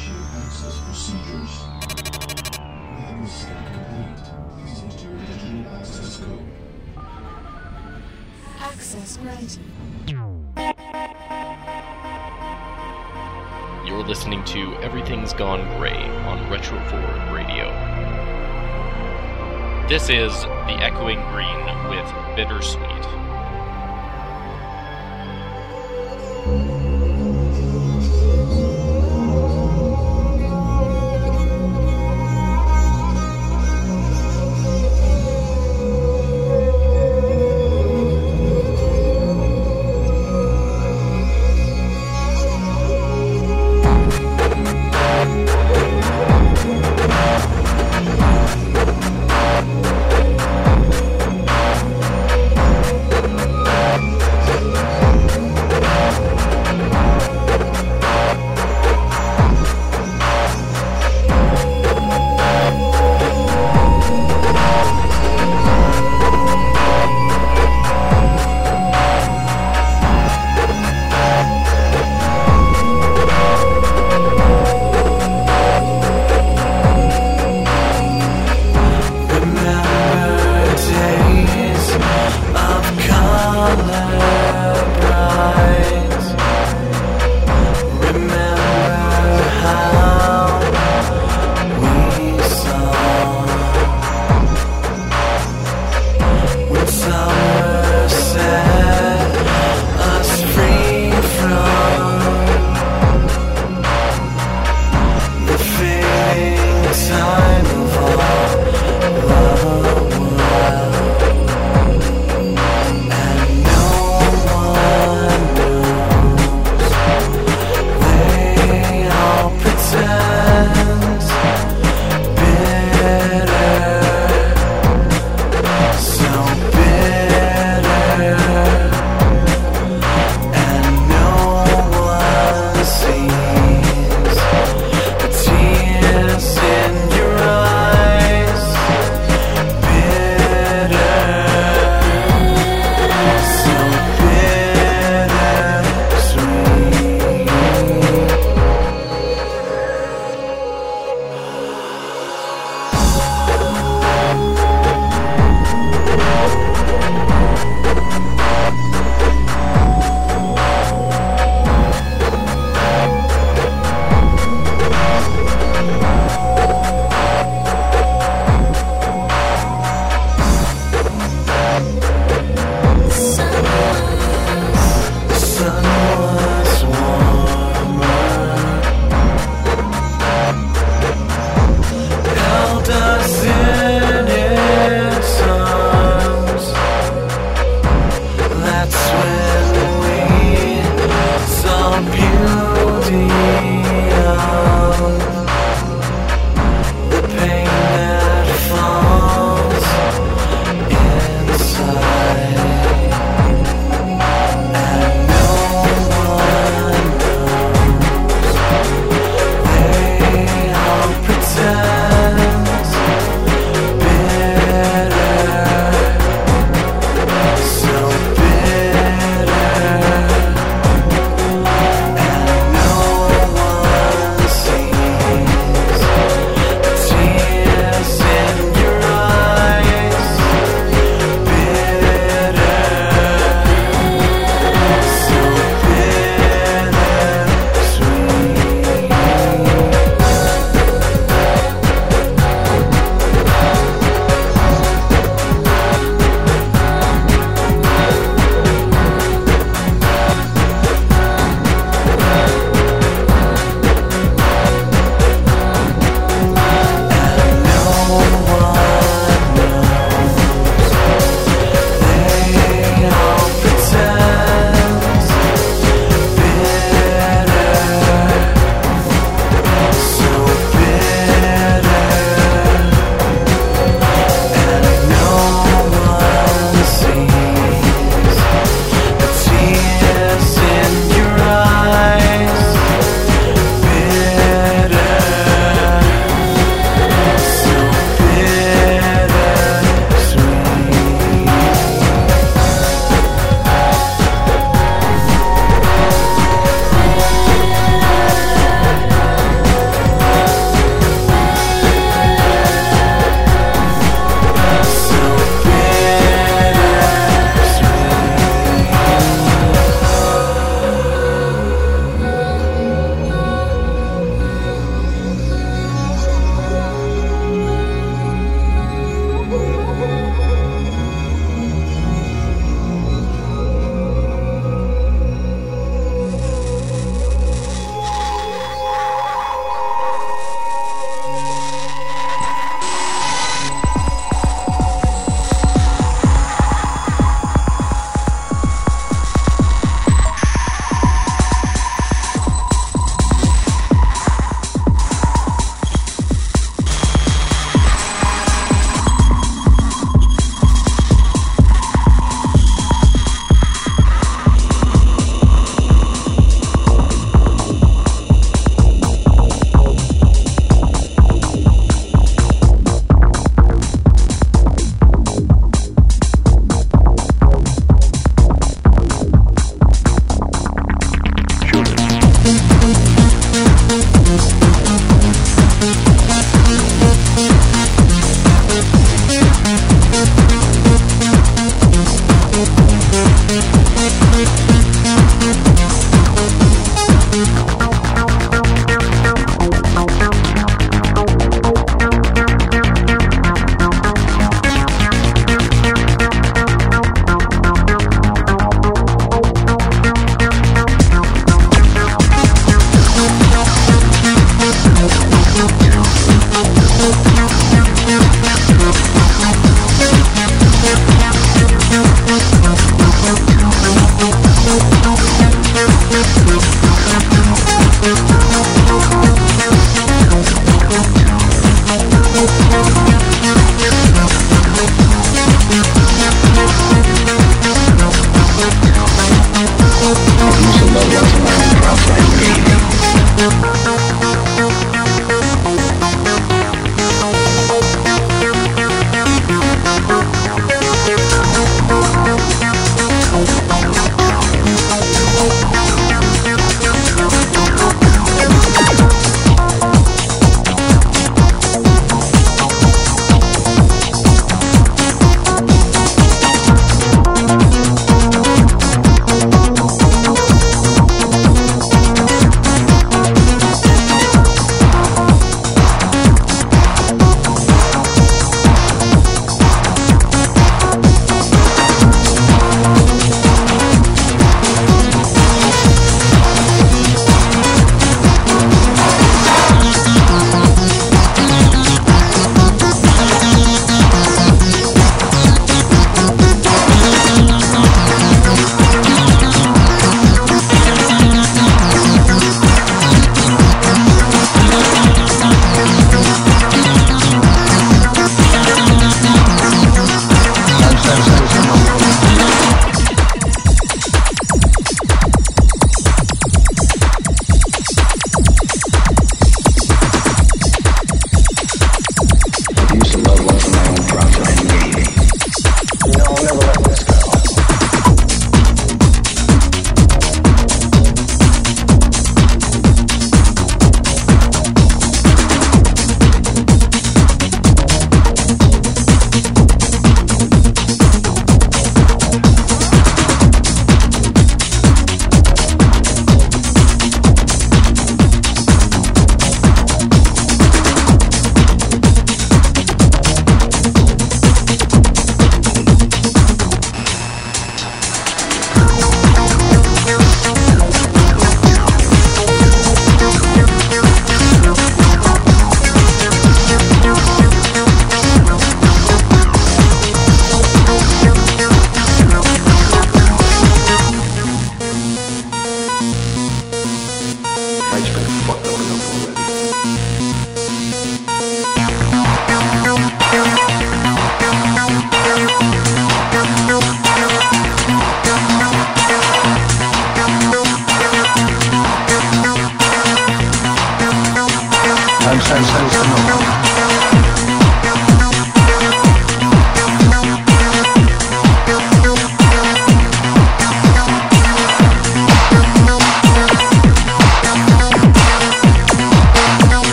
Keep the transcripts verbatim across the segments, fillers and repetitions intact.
Initiate access procedures. Lab scan complete. Please enter your digital access code. Access granted. You're listening to Everything's Gone Grey on Retro Forward Radio. This is The Echoing Green with Bittersweet.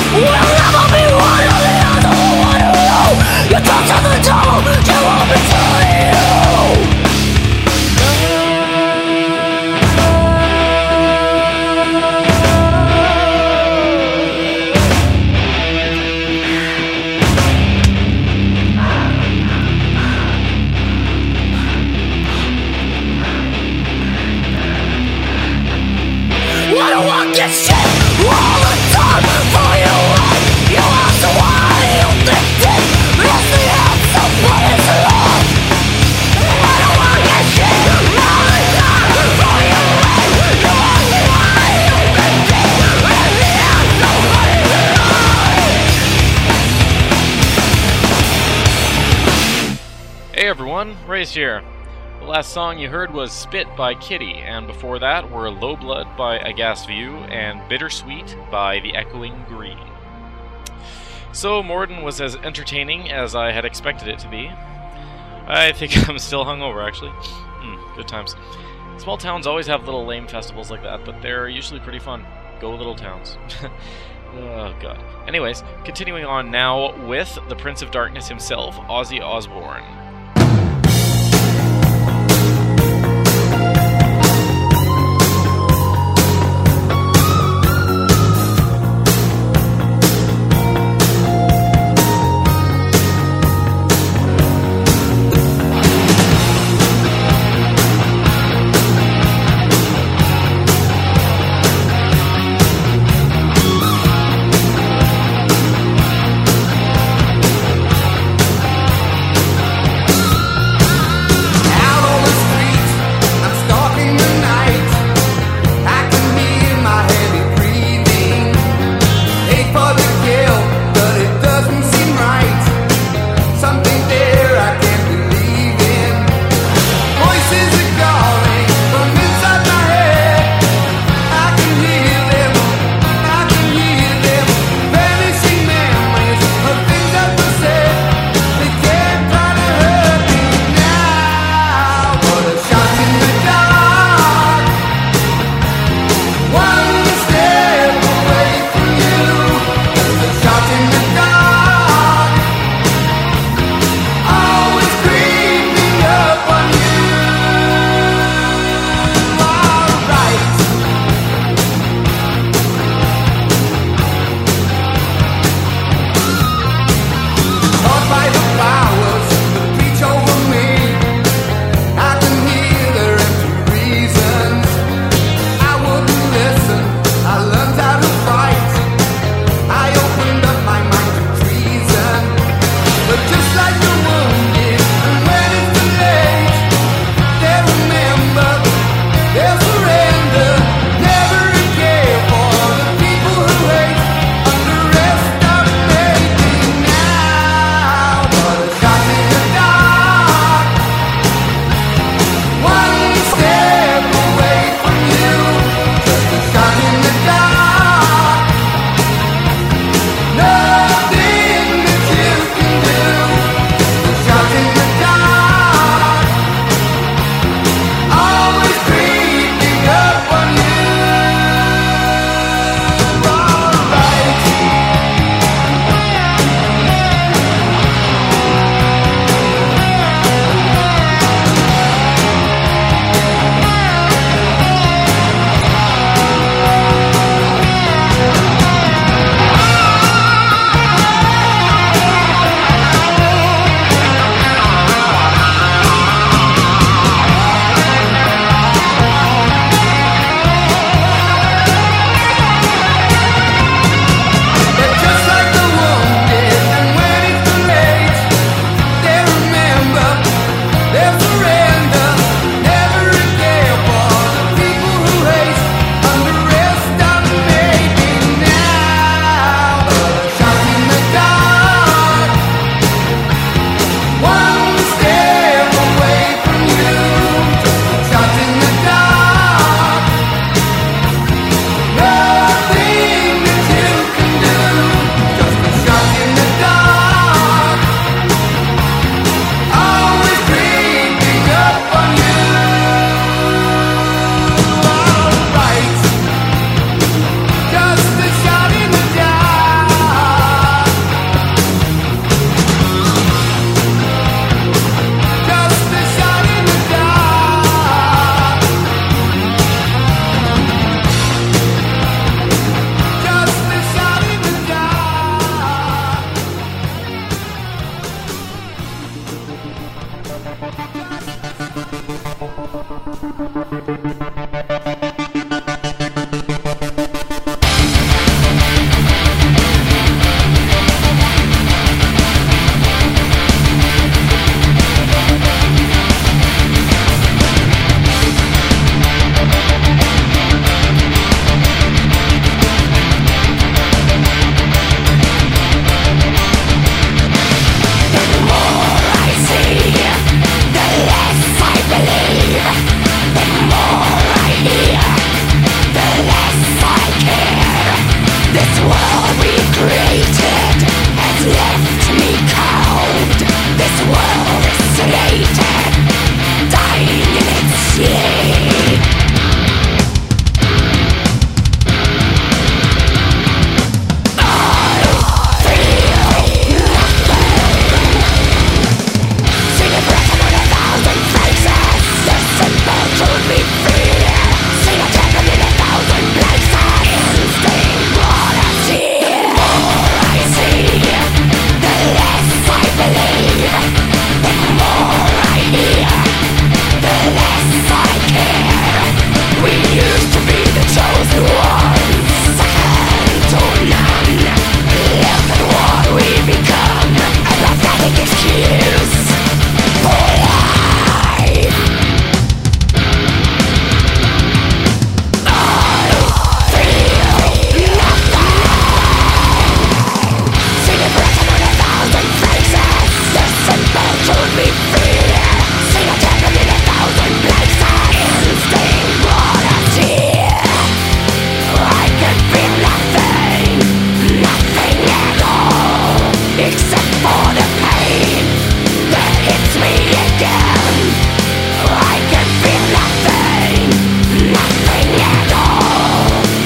Race here. The last song you heard was Spit by Kitty, and before that were Low Blood by Aghast View and Bittersweet by The Echoing Green. So Morden was as entertaining as I had expected it to be. I think I'm still hungover, actually. Mm, good times. Small towns always have little lame festivals like that, but they're usually pretty fun. Go little towns. Oh god. Anyways, continuing on now with the Prince of Darkness himself, Ozzy Osbourne.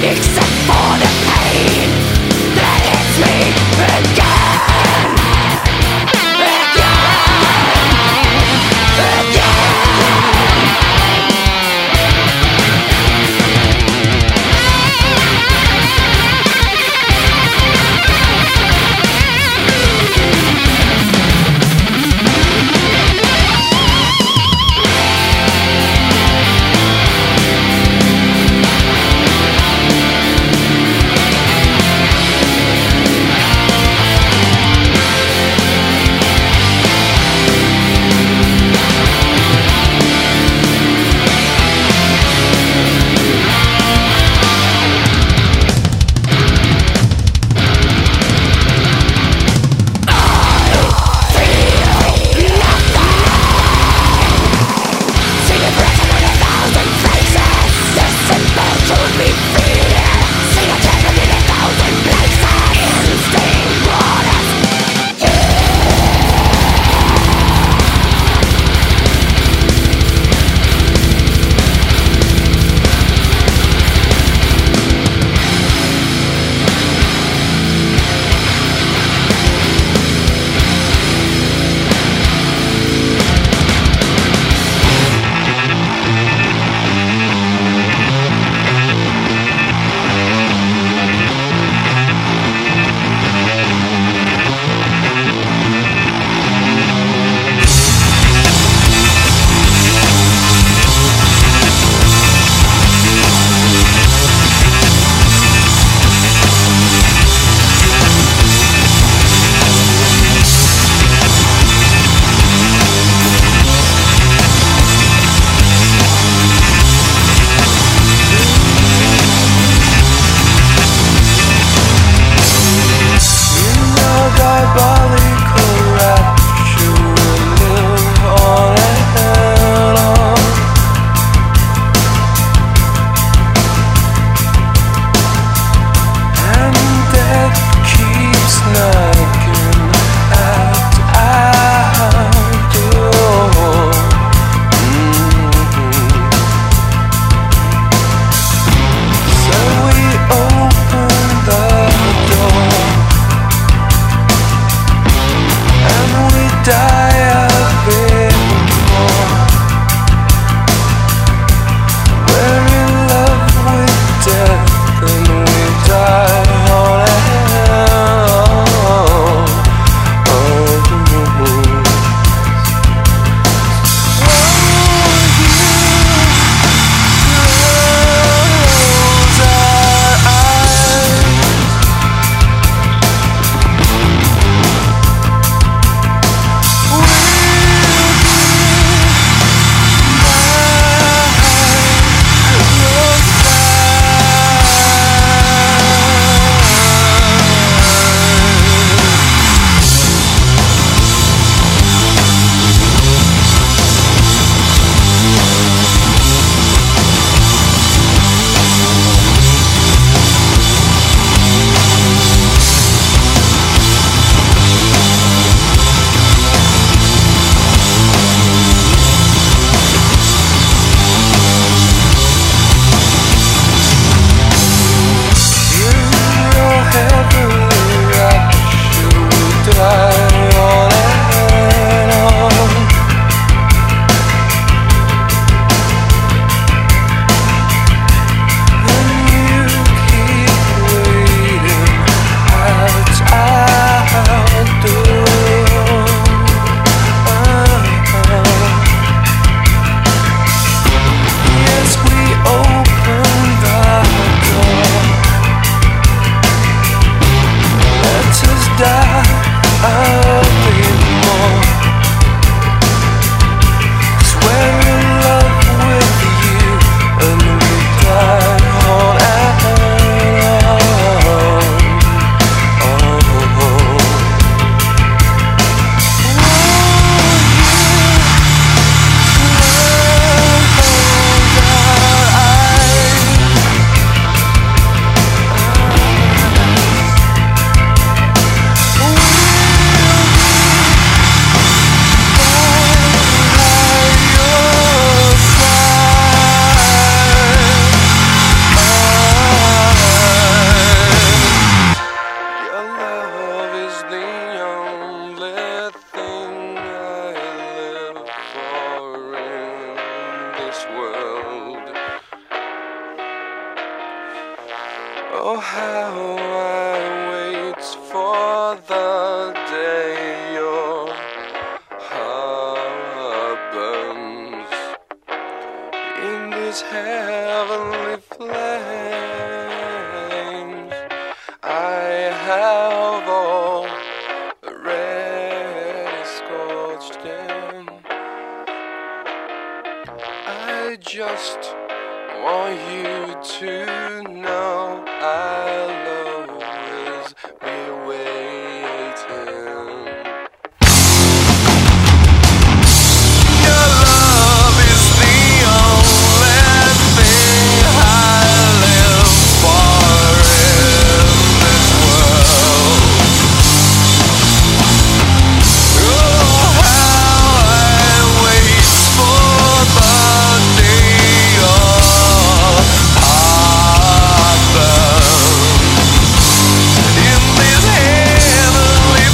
except for the pain that hits me again, again, again. Oh, how I wait for the day your heart burns in these heavenly flames. I have already scorched them. I just want you to know I'll always be waiting. Your love is the only thing I live for in this world. Oh, how I wait for the day your heart burns in these heavenly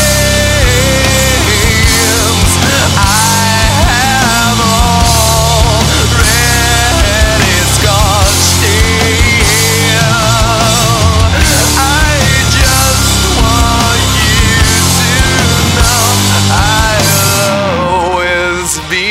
flames. I have already scorched it. I just want you to know I'll always be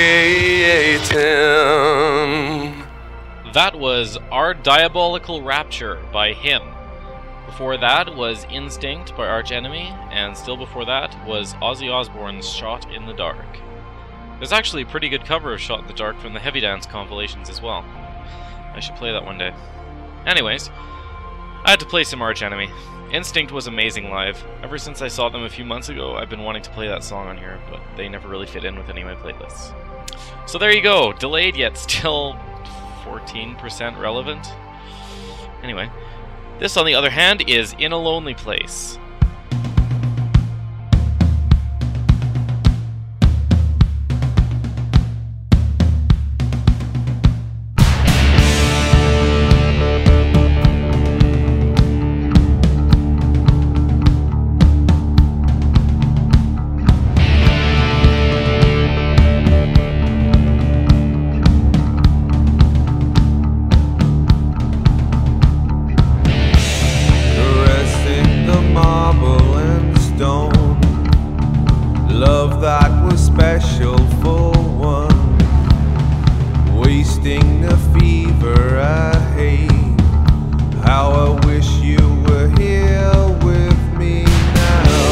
waiting. That was Our Diabolical Rapture by Him. Before that was Instinct by Arch Enemy, and still before that was Ozzy Osbourne's Shot in the Dark. There's actually a pretty good cover of Shot in the Dark from the Heavy Dance compilations as well. I should play that one day. Anyways, I had to play some Arch Enemy. Instinct was amazing live. Ever since I saw them a few months ago, I've been wanting to play that song on here, but they never really fit in with any of my playlists. So there you go, delayed yet still fourteen percent relevant. Anyway, this on the other hand is In a Lonely Place. Caressing the marble and stone, love that was special for one, wasting the fever I hate. How I wish you were here with me now.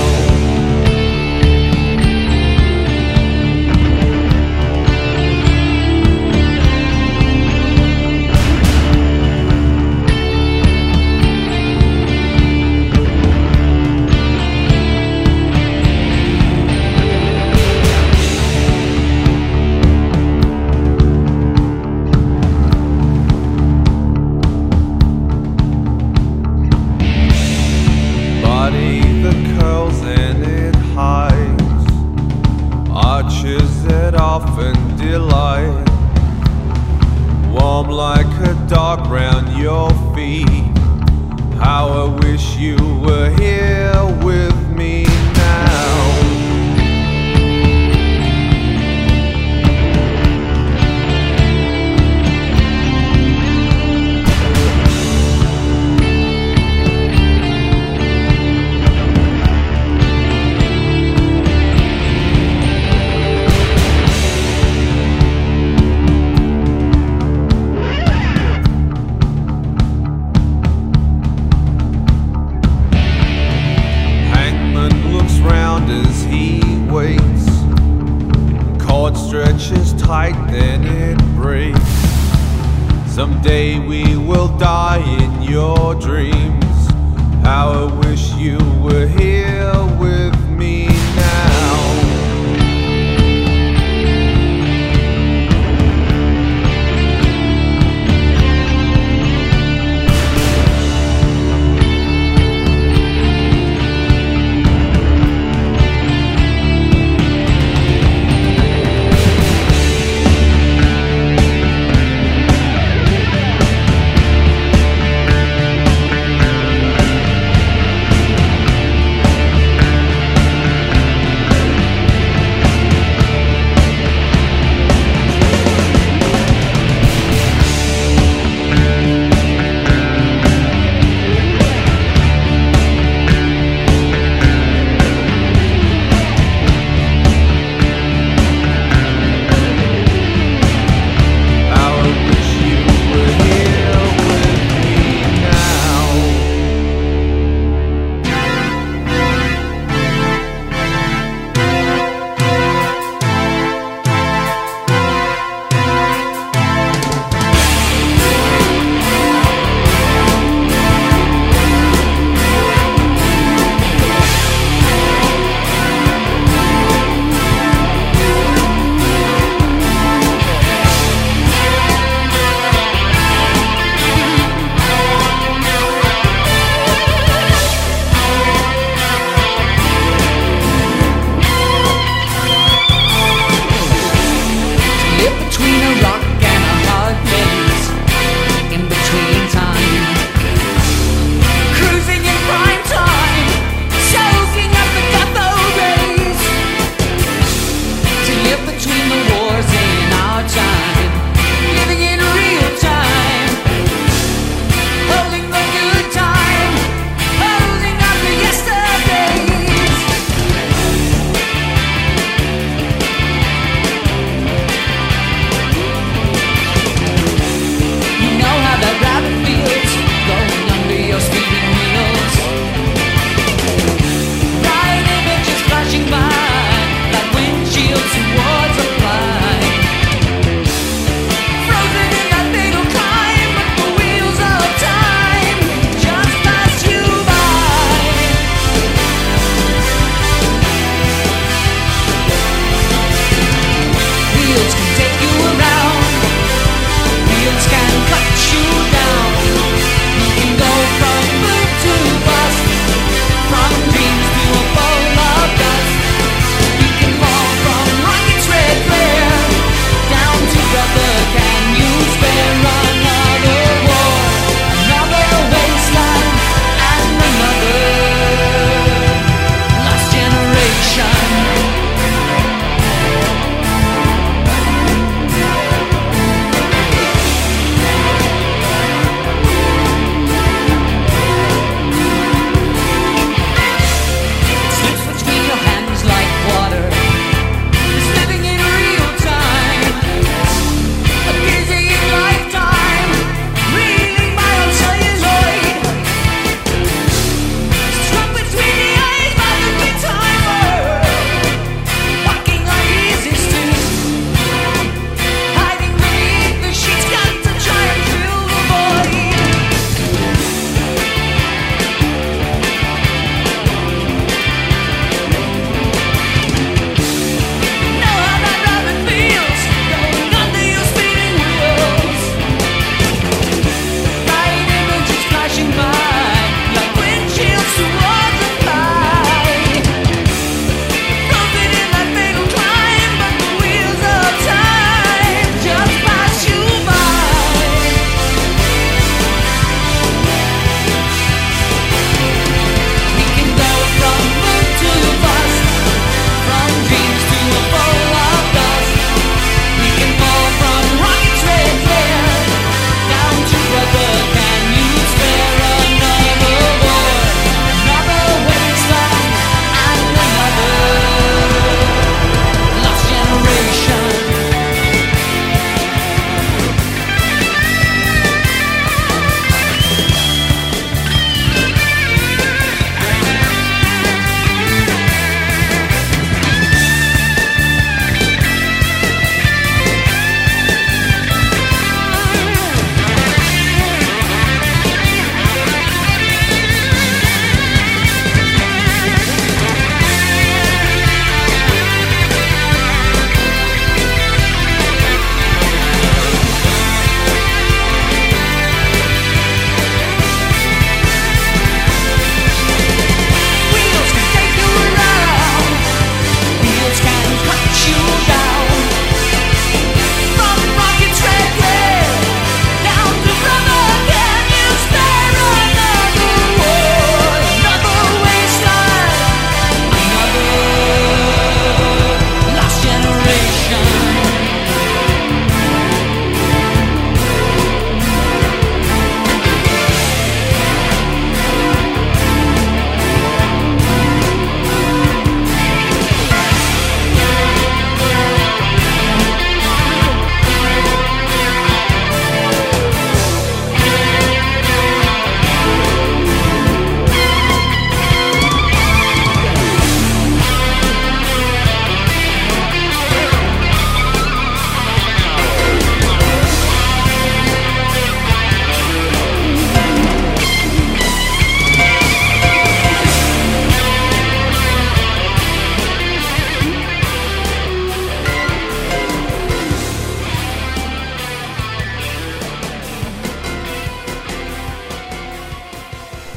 Body that curls and it hides, arches that often delight, warm like a dog round your feet. How I wish you were here with me now. Hangman looks round as he waits. Cord stretches tight, then it breaks. Someday we will die in your dreams. How I wish you were here with me now.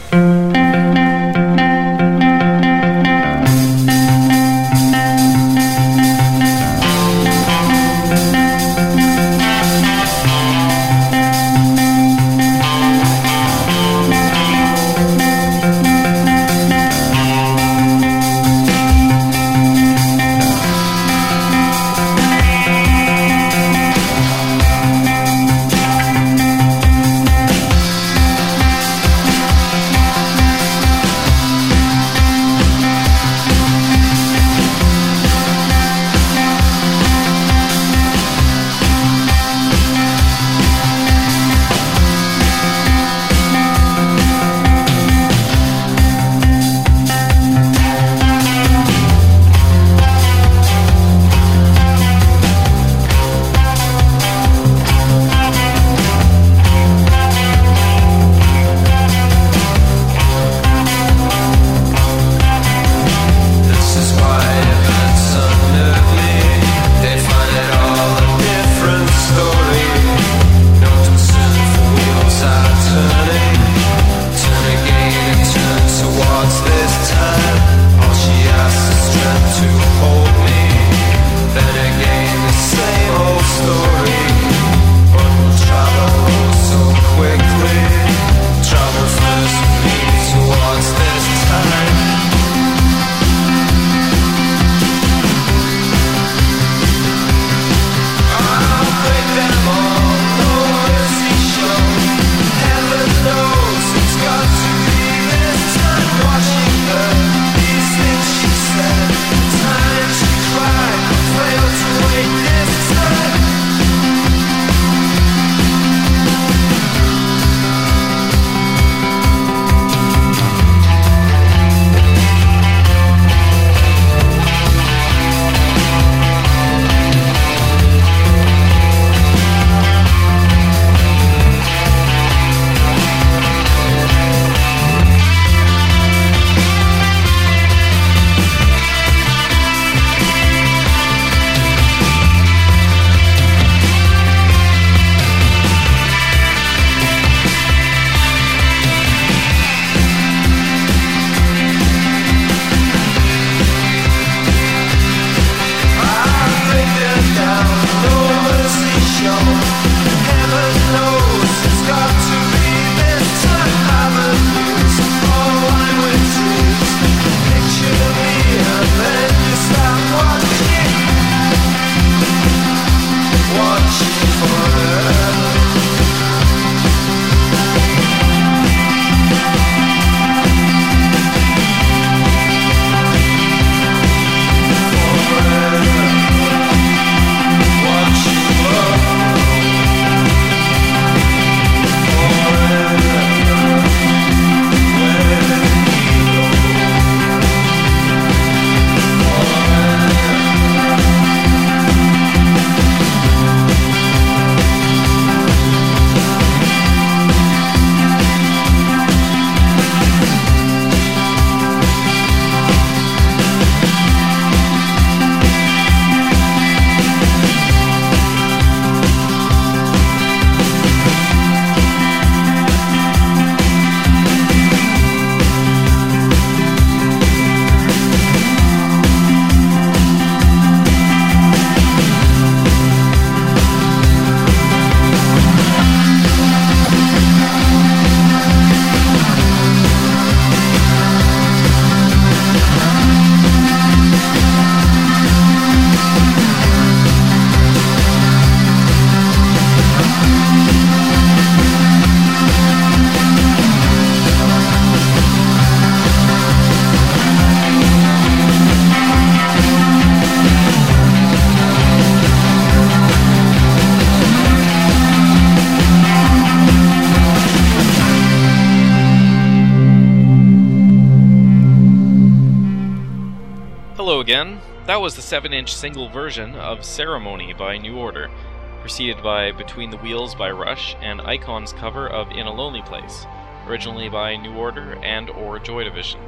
again, that was the seven inch single version of Ceremony by New Order, preceded by Between the Wheels by Rush and Icon's cover of In a Lonely Place, originally by New Order and or Joy Division.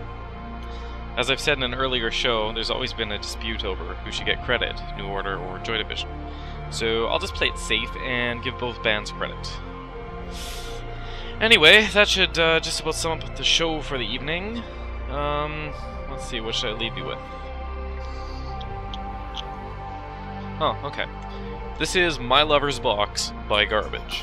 As I've said in an earlier show, there's always been a dispute over who should get credit, New Order or Joy Division. So I'll just play it safe and give both bands credit. Anyway, that should uh, just about sum up the show for the evening. Um, let's see, what should I leave you with? Oh, okay. This is My Lover's Box by Garbage.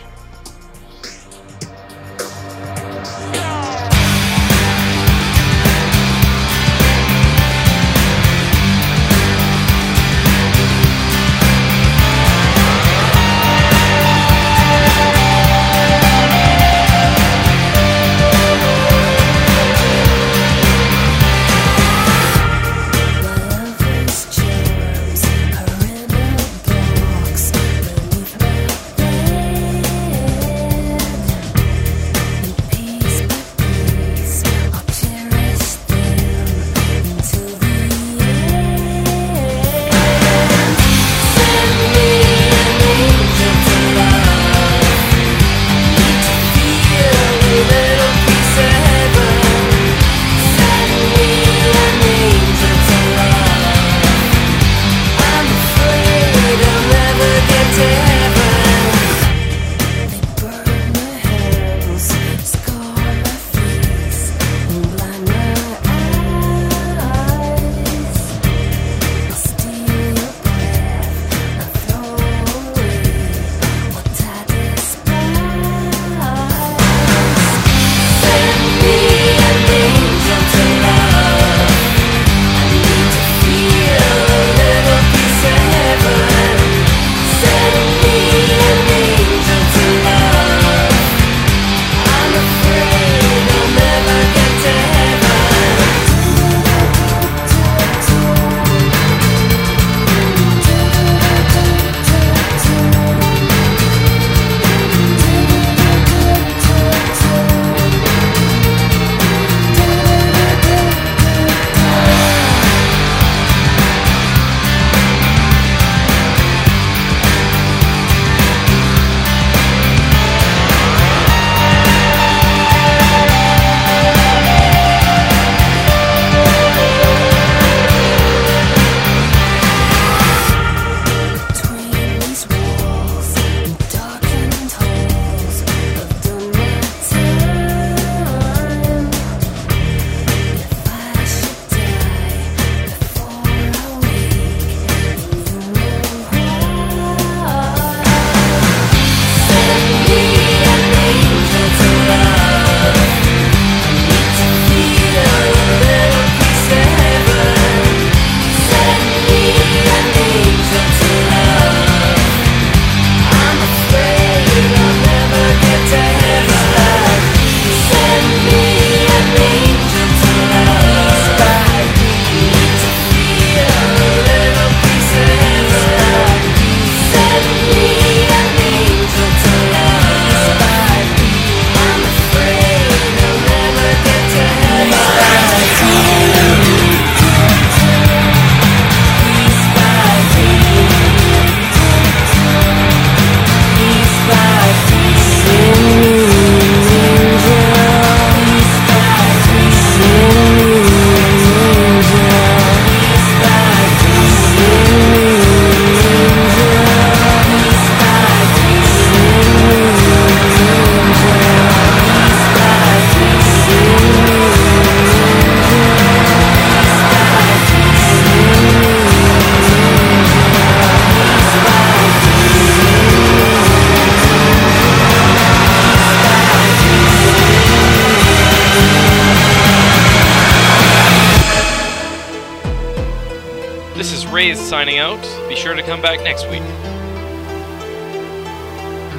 This is Raze signing out. Be sure to come back next week.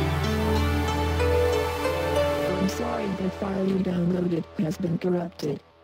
I'm sorry, the file you downloaded has been corrupted.